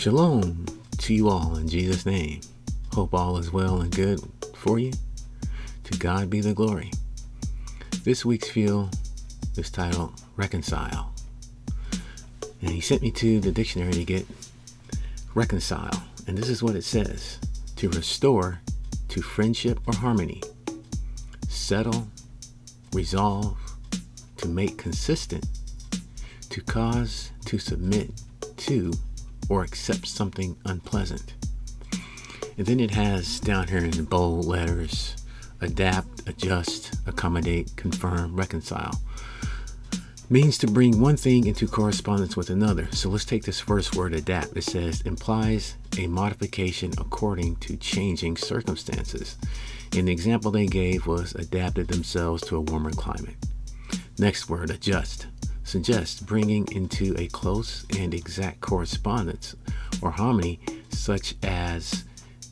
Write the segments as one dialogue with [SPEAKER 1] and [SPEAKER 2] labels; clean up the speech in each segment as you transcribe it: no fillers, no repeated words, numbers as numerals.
[SPEAKER 1] Shalom to you all in Jesus' name. Hope all is well and good for you. To God be the glory. This week's Fuel is titled Reconcile. And he sent me to the dictionary to get reconcile. And this is what it says. To restore to friendship or harmony. Settle, resolve, to make consistent, to cause to submit to or accept something unpleasant. And then it has down here in bold letters, adapt, adjust, accommodate, confirm, reconcile. Means to bring one thing into correspondence with another. So let's take this first word, adapt. It says implies a modification according to changing circumstances. And the example they gave was adapted themselves to a warmer climate. Next word, adjust. Suggests bringing into a close and exact correspondence or harmony such as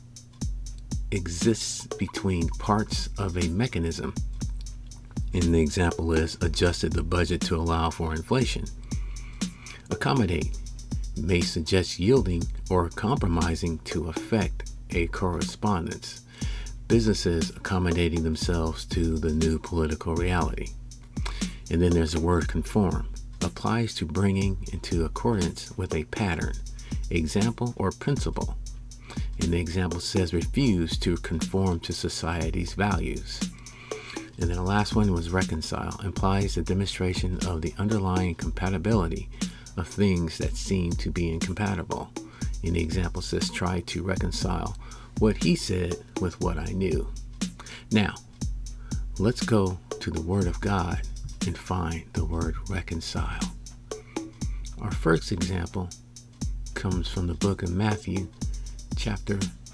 [SPEAKER 1] exists between parts of a mechanism. And the example is adjusted the budget to allow for inflation. Accommodate may suggest yielding or compromising to affect a correspondence. Businesses accommodating themselves to the new political reality. And then there's the word conform. Applies to bringing into accordance with a pattern, example, or principle. And the example says refuse to conform to society's values. And then the last one was reconcile. Implies the demonstration of the underlying compatibility of things that seem to be incompatible. And the example says try to reconcile what he said with what I knew. Now, let's go to the Word of God and find the word reconcile. Our first example comes from the book of Matthew, chapter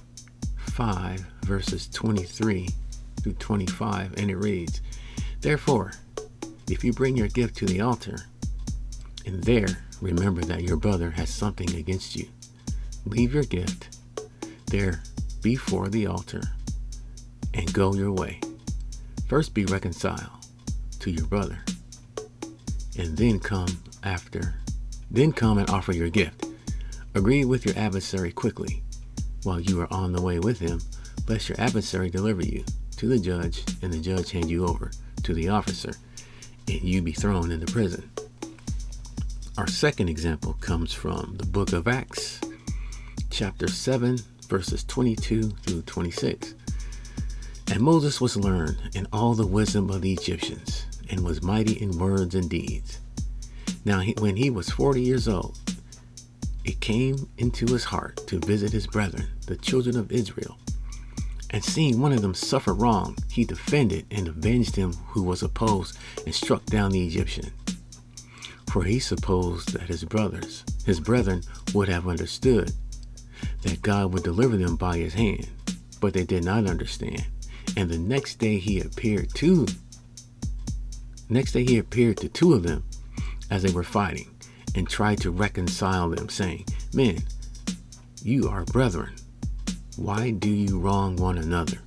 [SPEAKER 1] 5, verses 23 through 25, and it reads, Therefore, if you bring your gift to the altar, and there remember that your brother has something against you, leave your gift there before the altar and go your way. First be reconciled to your brother, and then come and offer your gift. Agree with your adversary quickly while you are on the way with him, lest your adversary deliver you to the judge, and the judge hand you over to the officer, and you be thrown into prison. Our second example comes from the book of Acts, chapter 7, verses 22 through 26. And Moses was learned in all the wisdom of the Egyptians, and was mighty in words and deeds. Now when he was 40 years old, it came into his heart to visit his brethren, the children of Israel. And seeing one of them suffer wrong, he defended and avenged him who was opposed, and struck down the Egyptian. For he supposed that his brethren would have understood that God would deliver them by his hand, but they did not understand. And the next day he appeared to two of them as they were fighting, and tried to reconcile them, saying, Men, you are brethren. Why do you wrong one another?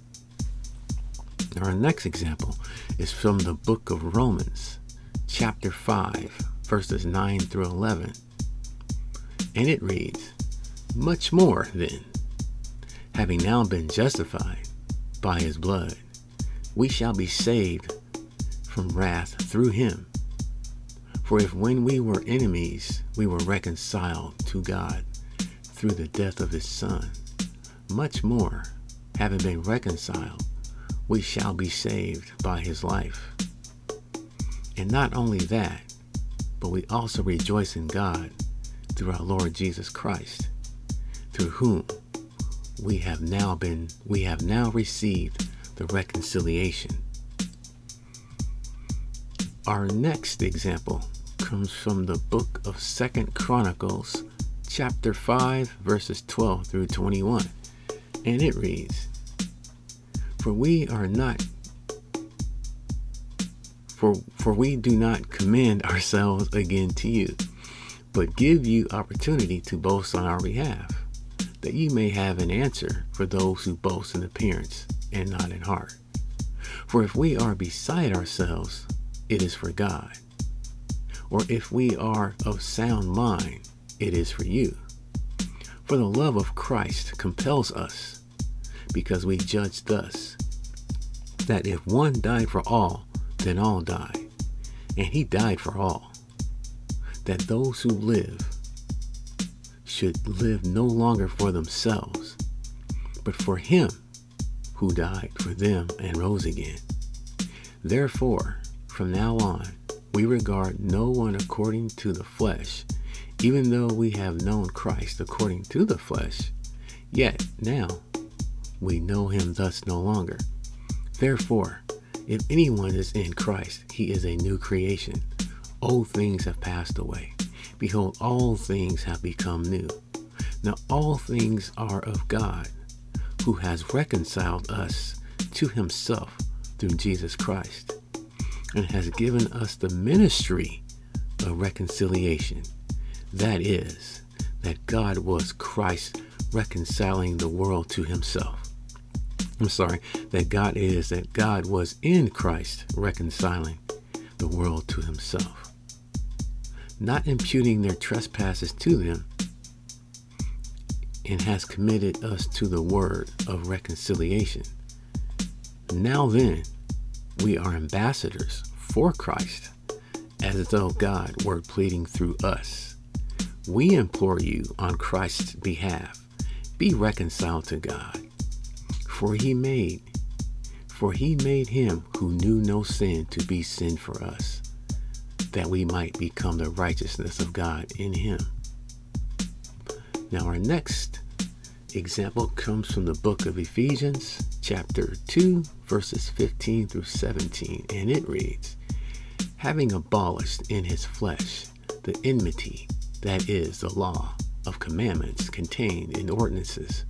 [SPEAKER 1] Our next example is from the book of Romans, chapter 5, verses 9 through 11. And it reads, Much more then, having now been justified by his blood, we shall be saved from wrath through him. For if when we were enemies, we were reconciled to God through the death of his Son, much more, having been reconciled, we shall be saved by his life. And not only that, but we also rejoice in God through our Lord Jesus Christ, through whom we have now received the reconciliation. Our next example comes from the book of 2 Chronicles, chapter 5, verses 12 through 21. And it reads, For we do not commend ourselves again to you, but give you opportunity to boast on our behalf, that you may have an answer for those who boast in appearance and not in heart. For if we are beside ourselves, it is for God. Or if we are of sound mind, it is for you. For the love of Christ compels us, because we judge thus, that if one died for all, then all died. And he died for all, that those who live should live no longer for themselves, but for him who died for them and rose again. Therefore, from now on, we regard no one according to the flesh. Even though we have known Christ according to the flesh, yet now we know him thus no longer. Therefore, if anyone is in Christ, he is a new creation. Old things have passed away. Behold, all things have become new. Now all things are of God, who has reconciled us to himself through Jesus Christ, and has given us the ministry of reconciliation. That is, that God was Christ reconciling the world to himself. That God was in Christ reconciling the world to himself, not imputing their trespasses to them, and has committed us to the word of reconciliation. Now then, we are ambassadors for Christ, as though God were pleading through us. We implore you on Christ's behalf, be reconciled to God. For he made him who knew no sin to be sin for us, that we might become the righteousness of God in him. Now our next example comes from the book of Ephesians, chapter 2, verses 15 through 17, and it reads, having abolished in his flesh the enmity, that is, the law of commandments contained in ordinances,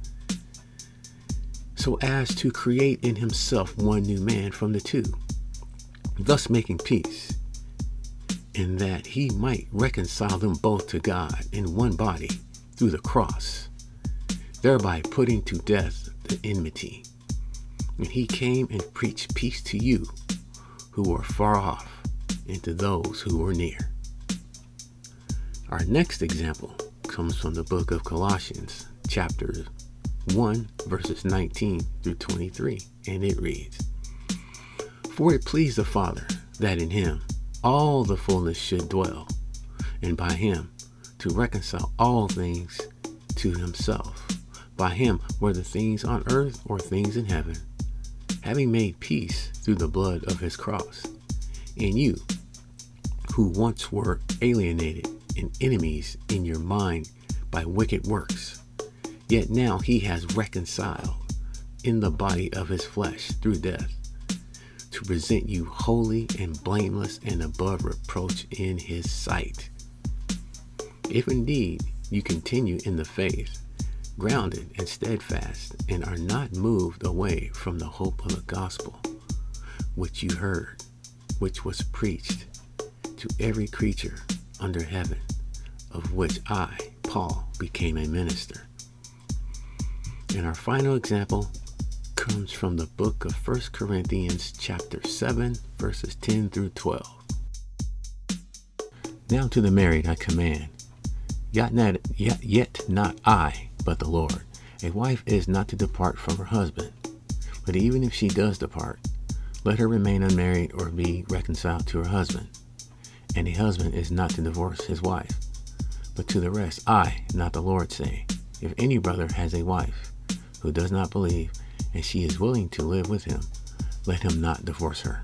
[SPEAKER 1] so as to create in himself one new man from the two, thus making peace, and that he might reconcile them both to God in one body through the cross, thereby putting to death the enmity. And he came and preached peace to you who were far off, and to those who were near. Our next example comes from the book of Colossians, chapter 1, verses 19 through 23, and it reads, for it pleased the Father that in him all the fullness should dwell, and by him to reconcile all things to himself, by him, whether things on earth or things in heaven, having made peace through the blood of his cross. And you, who once were alienated and enemies in your mind by wicked works, yet now he has reconciled in the body of his flesh through death, to present you holy and blameless and above reproach in his sight. If indeed you continue in the faith, grounded and steadfast, and are not moved away from the hope of the gospel, which you heard, which was preached to every creature under heaven, of which I, Paul, became a minister. And our final example comes from the book of 1 Corinthians chapter 7, verses 10 through 12. Now to the married I command, yet not I, but the Lord. A wife is not to depart from her husband, but even if she does depart, let her remain unmarried or be reconciled to her husband. And a husband is not to divorce his wife. But to the rest I, not the Lord, say, if any brother has a wife who does not believe, and she is willing to live with him, let him not divorce her.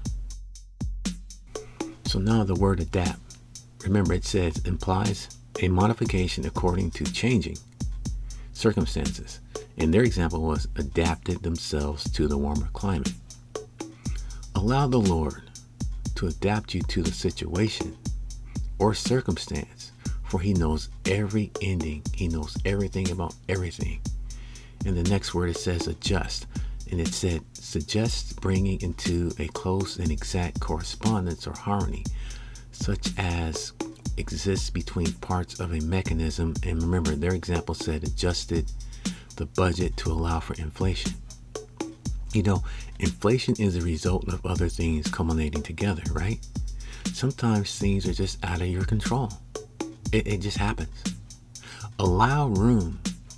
[SPEAKER 1] So now the word adapt, remember it says, implies a modification according to changing circumstances. And their example was adapted themselves to the warmer climate. Allow the Lord to adapt you to the situation or circumstance, for he knows every ending. He knows everything about everything. And the next word, it says adjust. And it said suggest bringing into a close and exact correspondence or harmony, such as exists between parts of a mechanism. And remember, their example said adjusted the budget to allow for inflation. You know, inflation is a result of other things culminating together, right? Sometimes things are just out of your control. It just happens. Allow room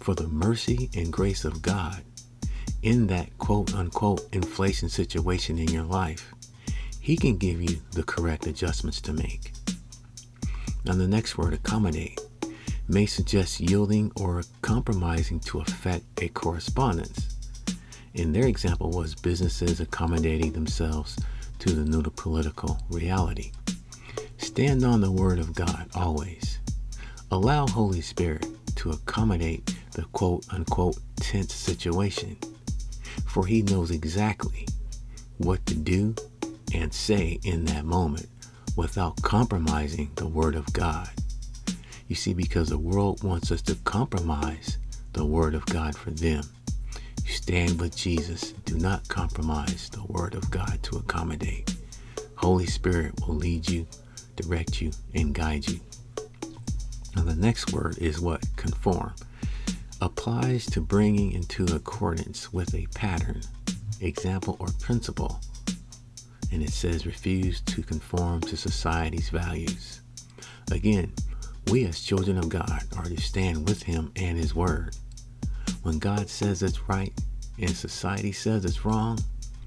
[SPEAKER 1] for the mercy and grace of God in that quote unquote inflation situation in your life, He can give you the correct adjustments to make. Now, the next word, accommodate, may suggest yielding or compromising to affect a correspondence. And their example was businesses accommodating themselves to the new political reality. Stand on the Word of God always. Allow Holy Spirit to accommodate the quote-unquote tense situation, for He knows exactly what to do and say in that moment without compromising the Word of God. You see, because the world wants us to compromise the Word of God for them. You stand with Jesus. Do not compromise the Word of God to accommodate. Holy Spirit will lead you, direct you, and guide you. Now, the next word is what? Conform. Applies to bringing into accordance with a pattern, example, or principle. And it says refuse to conform to society's values. Again, we as children of God are to stand with Him and His Word. When God says it's right and society says it's wrong,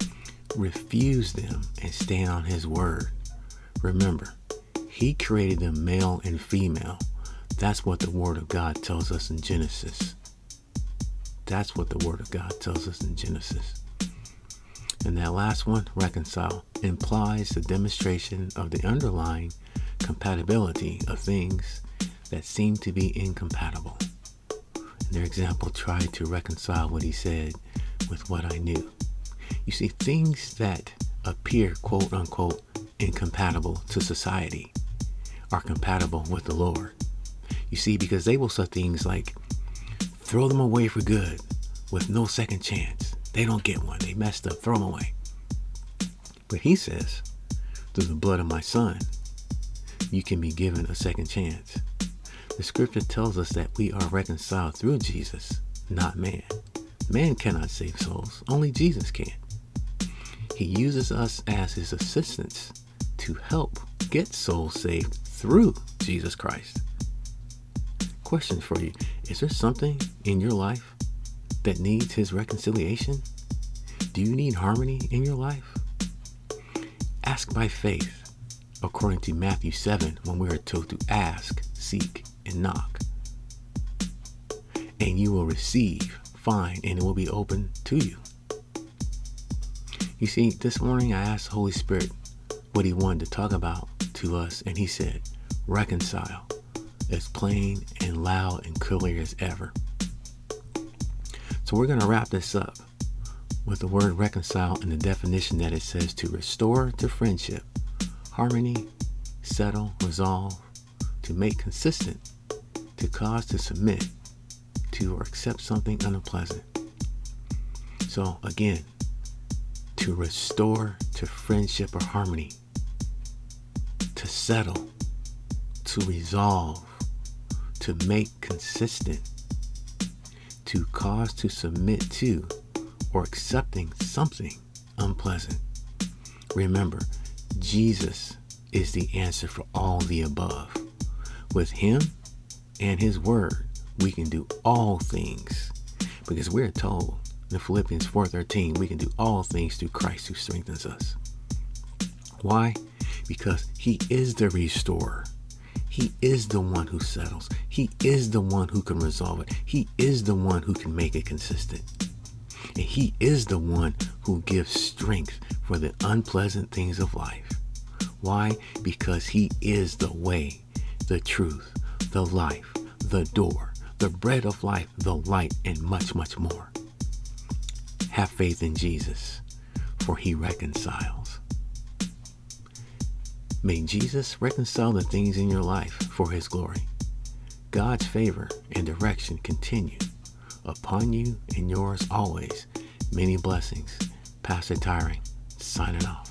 [SPEAKER 1] refuse them and stand on His Word. Remember, He created them male and female. That's what the Word of God tells us in Genesis. That's what the Word of God tells us in Genesis. And that last one, reconcile, implies the demonstration of the underlying compatibility of things that seem to be incompatible. And their example tried to reconcile what he said with what I knew. You see, things that appear quote unquote incompatible to society are compatible with the Lord. You see, because they will say things like, throw them away for good with no second chance. They don't get one. They messed up. Throw them away. But He says, through the blood of my Son, you can be given a second chance. The scripture tells us that we are reconciled through Jesus, not man. Man cannot save souls. Only Jesus can. He uses us as His assistants to help get souls saved through Jesus Christ. Question for you. Is there something in your life that needs His reconciliation? Do you need harmony in your life? Ask by faith, according to Matthew 7, when we are told to ask, seek, and knock. And you will receive, find, and it will be open to you. You see, this morning I asked the Holy Spirit what He wanted to talk about to us, and He said, reconcile, as plain and loud and clear as ever. So we're going to wrap this up with the word reconcile and the definition that it says to restore to friendship, harmony, settle, resolve, to make consistent, to cause to submit to or accept something unpleasant. So again, to restore to friendship or harmony, to settle, to resolve, to make consistent, to cause to submit to or accepting something unpleasant. Remember, Jesus is the answer for all the above. With Him and His Word, we can do all things, because we're told in Philippians 4:13, we can do all things through Christ who strengthens us. Why? Because He is the restorer. He is the one who settles. He is the one who can resolve it. He is the one who can make it consistent. And He is the one who gives strength for the unpleasant things of life. Why? Because He is the way, the truth, the life, the door, the bread of life, the light, and much, much more. Have faith in Jesus, for He reconciles. May Jesus reconcile the things in your life for His glory. God's favor and direction continue upon you and yours always. Many blessings. Pastor Tyring, signing off.